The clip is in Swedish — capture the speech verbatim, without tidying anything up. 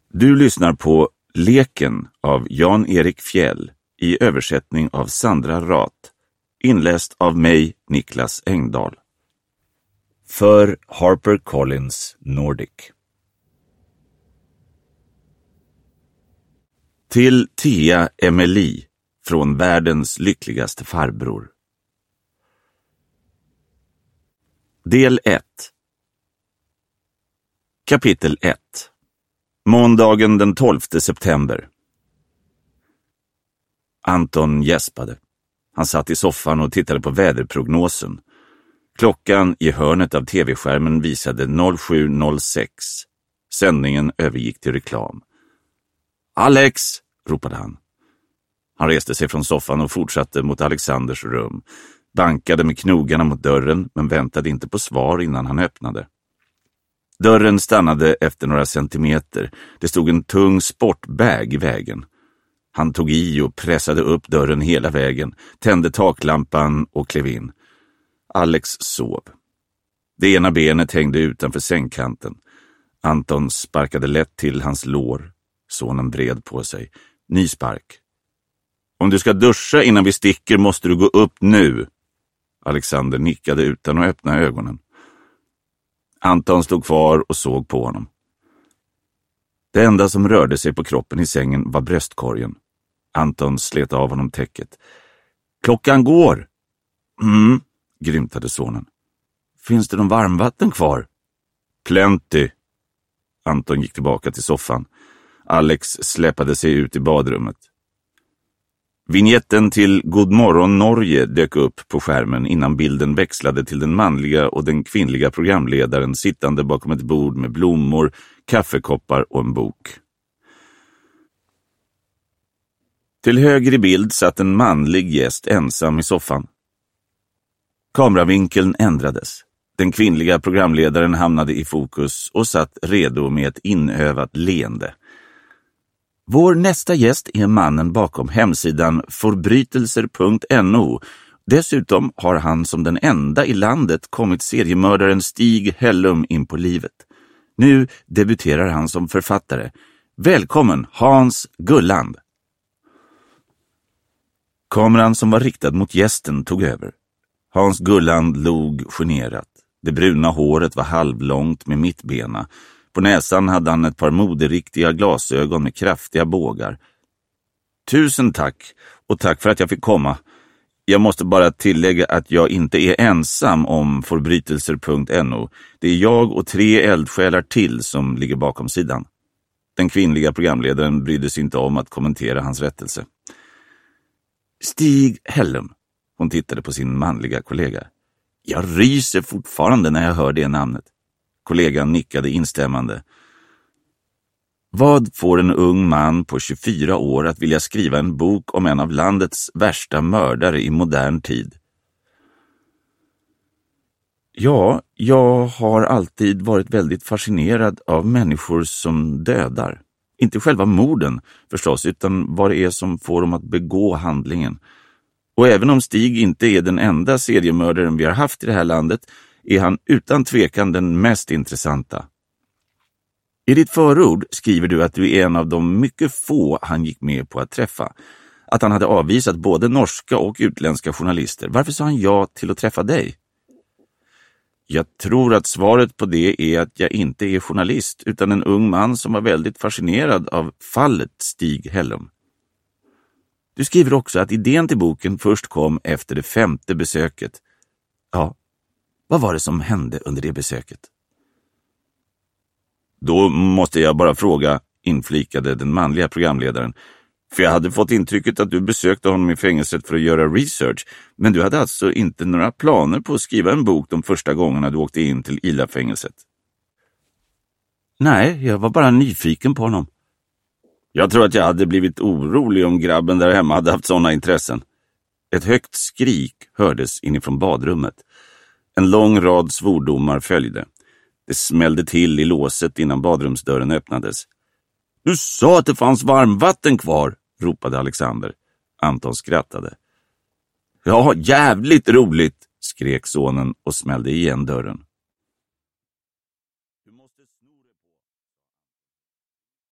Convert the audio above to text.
Du lyssnar på Leken av Jan-Erik Fjäll i översättning av Sandra Rath, inläst av mig, Niklas Engdahl. För HarperCollins Nordic. Till Thea Emily från världens lyckligaste farbror. Del ett. Kapitel ett. Måndagen den tolfte september. Anton gäspade. Han satt i soffan och tittade på väderprognosen. Klockan i hörnet av tv-skärmen visade noll sju noll sex. Sändningen övergick till reklam. Alex, ropade han. Han reste sig från soffan och fortsatte mot Alexanders rum. Bankade med knogarna mot dörren men väntade inte på svar innan han öppnade. Dörren stannade efter några centimeter. Det stod en tung sportbag i vägen. Han tog i och pressade upp dörren hela vägen, tände taklampan och klev in. Alex sov. Det ena benet hängde utanför sängkanten. Anton sparkade lätt till hans lår. Sonen vred på sig. Ny spark. Om du ska duscha innan vi sticker måste du gå upp nu. Alexander nickade utan att öppna ögonen. Anton stod kvar och såg på honom. Det enda som rörde sig på kroppen i sängen var bröstkorgen. Anton slet av honom täcket. Klockan går. Mm, grymtade sonen. Finns det någon varmvatten kvar? Plenty. Anton gick tillbaka till soffan. Alex släpade sig ut i badrummet. Vignetten till God morgon Norge dök upp på skärmen innan bilden växlade till den manliga och den kvinnliga programledaren sittande bakom ett bord med blommor, kaffekoppar och en bok. Till höger i bild satt en manlig gäst ensam i soffan. Kameravinkeln ändrades. Den kvinnliga programledaren hamnade i fokus och satt redo med ett inövat leende. Vår nästa gäst är mannen bakom hemsidan förbrytelser punkt no. Dessutom har han som den enda i landet kommit seriemördaren Stig Hellum in på livet. Nu debuterar han som författare. Välkommen Hans Gulland. Kameran som var riktad mot gästen tog över. Hans Gulland log generat. Det bruna håret var halvlångt med mittbena. På näsan hade han ett par moderiktiga glasögon med kraftiga bågar. Tusen tack och tack för att jag fick komma. Jag måste bara tillägga att jag inte är ensam om förbrytelser punkt no. Det är jag och tre eldsjälar till som ligger bakom sidan. Den kvinnliga programledaren brydde sig inte om att kommentera hans rättelse. Stig Hellum. Hon tittade på sin manliga kollega. Jag ryser fortfarande när jag hör det namnet. Kollegan nickade instämmande. Vad får en ung man på tjugofyra år att vilja skriva en bok om en av landets värsta mördare i modern tid? Ja, jag har alltid varit väldigt fascinerad av människor som dödar. Inte själva morden förstås, utan vad det är som får dem att begå handlingen. Och även om Stig inte är den enda seriemördaren vi har haft i det här landet är han utan tvekan den mest intressanta. I ditt förord skriver du att du är en av de mycket få han gick med på att träffa. Att han hade avvisat både norska och utländska journalister. Varför sa han ja till att träffa dig? Jag tror att svaret på det är att jag inte är journalist utan en ung man som var väldigt fascinerad av fallet Stig Hellum. Du skriver också att idén till boken först kom efter det femte besöket. Ja. Vad var det som hände under det besöket? Då måste jag bara fråga, inflikade den manliga programledaren. För jag hade fått intrycket att du besökte honom i fängelset för att göra research. Men du hade alltså inte några planer på att skriva en bok de första gångerna du åkte in till Ila-fängelset? Nej, jag var bara nyfiken på honom. Jag tror att jag hade blivit orolig om grabben där hemma hade haft sådana intressen. Ett högt skrik hördes inifrån badrummet. En lång rad svordomar följde. Det smällde till i låset innan badrumsdörren öppnades. Du sa att det fanns varmvatten kvar, ropade Alexander. Anton skrattade. Ja, jävligt roligt, skrek sonen och smällde igen dörren.